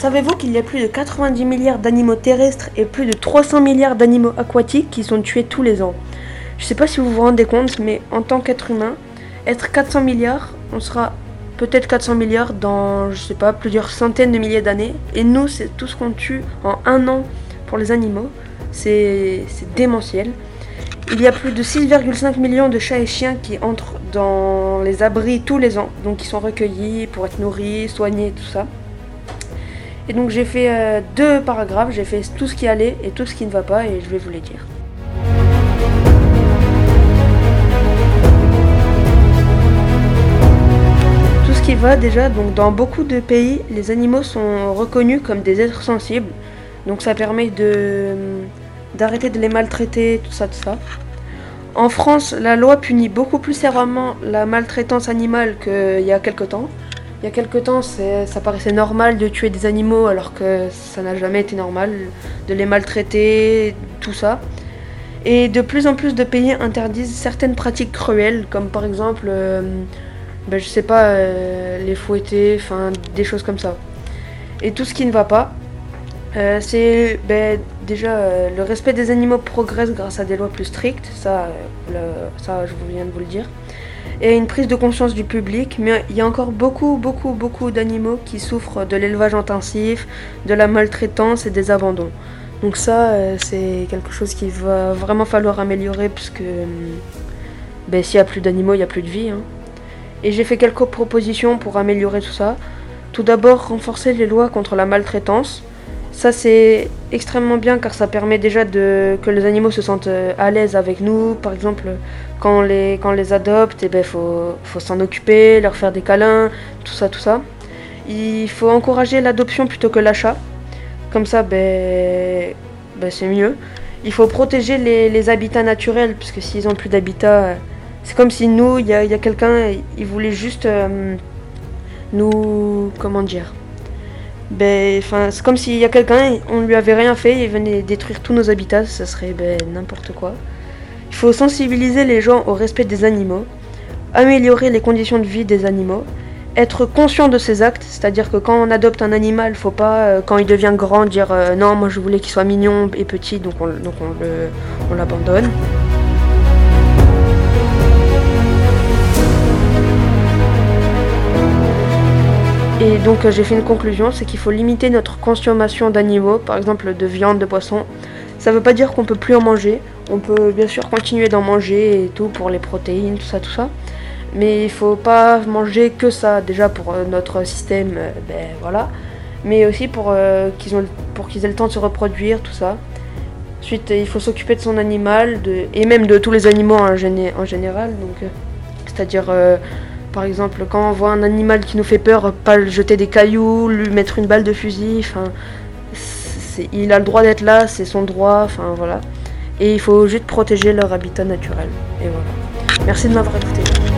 Savez-vous qu'il y a plus de 90 milliards d'animaux terrestres et plus de 300 milliards d'animaux aquatiques qui sont tués tous les ans? Je sais pas si vous vous rendez compte, mais en tant qu'être humain, être 400 milliards, on sera peut-être 400 milliards dans, je sais pas, plusieurs centaines de milliers d'années. Et nous, c'est tout ce qu'on tue en un an pour les animaux. C'est démentiel. Il y a plus de 6,5 millions de chats et chiens qui entrent dans les abris tous les ans. Donc qui sont recueillis pour être nourris, soignés, tout ça. Et donc j'ai fait 2 paragraphes, j'ai fait tout ce qui allait et tout ce qui ne va pas et je vais vous les dire. Tout ce qui va déjà, donc dans beaucoup de pays, les animaux sont reconnus comme des êtres sensibles. Donc ça permet d'arrêter de les maltraiter, tout ça. En France, la loi punit beaucoup plus sévèrement la maltraitance animale qu'il y a quelque temps. Il y a quelque temps, ça paraissait normal de tuer des animaux alors que ça n'a jamais été normal de les maltraiter, tout ça. Et de plus en plus de pays interdisent certaines pratiques cruelles, comme par exemple, je sais pas, les fouetter, enfin des choses comme ça. Et tout ce qui ne va pas, c'est déjà le respect des animaux progresse grâce à des lois plus strictes, ça je viens de vous le dire. Et une prise de conscience du public, mais il y a encore beaucoup d'animaux qui souffrent de l'élevage intensif, de la maltraitance et des abandons. Donc ça, c'est quelque chose qu'il va vraiment falloir améliorer, puisque s'il n'y a plus d'animaux, il n'y a plus de vie. Et j'ai fait quelques propositions pour améliorer tout ça. Tout d'abord, renforcer les lois contre la maltraitance. Ça, c'est extrêmement bien car ça permet déjà que les animaux se sentent à l'aise avec nous. Par exemple, quand on les adopte, faut s'en occuper, leur faire des câlins, tout ça. Il faut encourager l'adoption plutôt que l'achat. Comme ça, c'est mieux. Il faut protéger les habitats naturels, parce que s'ils n'ont plus d'habitat, c'est comme si nous, il y a quelqu'un, il voulait juste nous... Comment dire ? C'est comme s'il y a quelqu'un, on lui avait rien fait, il venait détruire tous nos habitats, ça serait n'importe quoi. Il faut sensibiliser les gens au respect des animaux, améliorer les conditions de vie des animaux, être conscient de ses actes, c'est-à-dire que quand on adopte un animal, faut pas, quand il devient grand, dire non, moi je voulais qu'il soit mignon et petit, donc on l'abandonne. Et donc j'ai fait une conclusion, c'est qu'il faut limiter notre consommation d'animaux, par exemple de viande, de poisson. Ça veut pas dire qu'on peut plus en manger, on peut bien sûr continuer d'en manger et tout pour les protéines, tout ça. Mais il faut pas manger que ça, déjà pour notre système, voilà. Mais aussi pour qu'ils aient le temps de se reproduire, tout ça. Ensuite, il faut s'occuper de son animal, et même de tous les animaux en général. Donc, c'est-à-dire... par exemple, quand on voit un animal qui nous fait peur, pas le jeter des cailloux, lui mettre une balle de fusil, il a le droit d'être là, c'est son droit, voilà. Et il faut juste protéger leur habitat naturel. Et voilà. Merci de m'avoir écouté.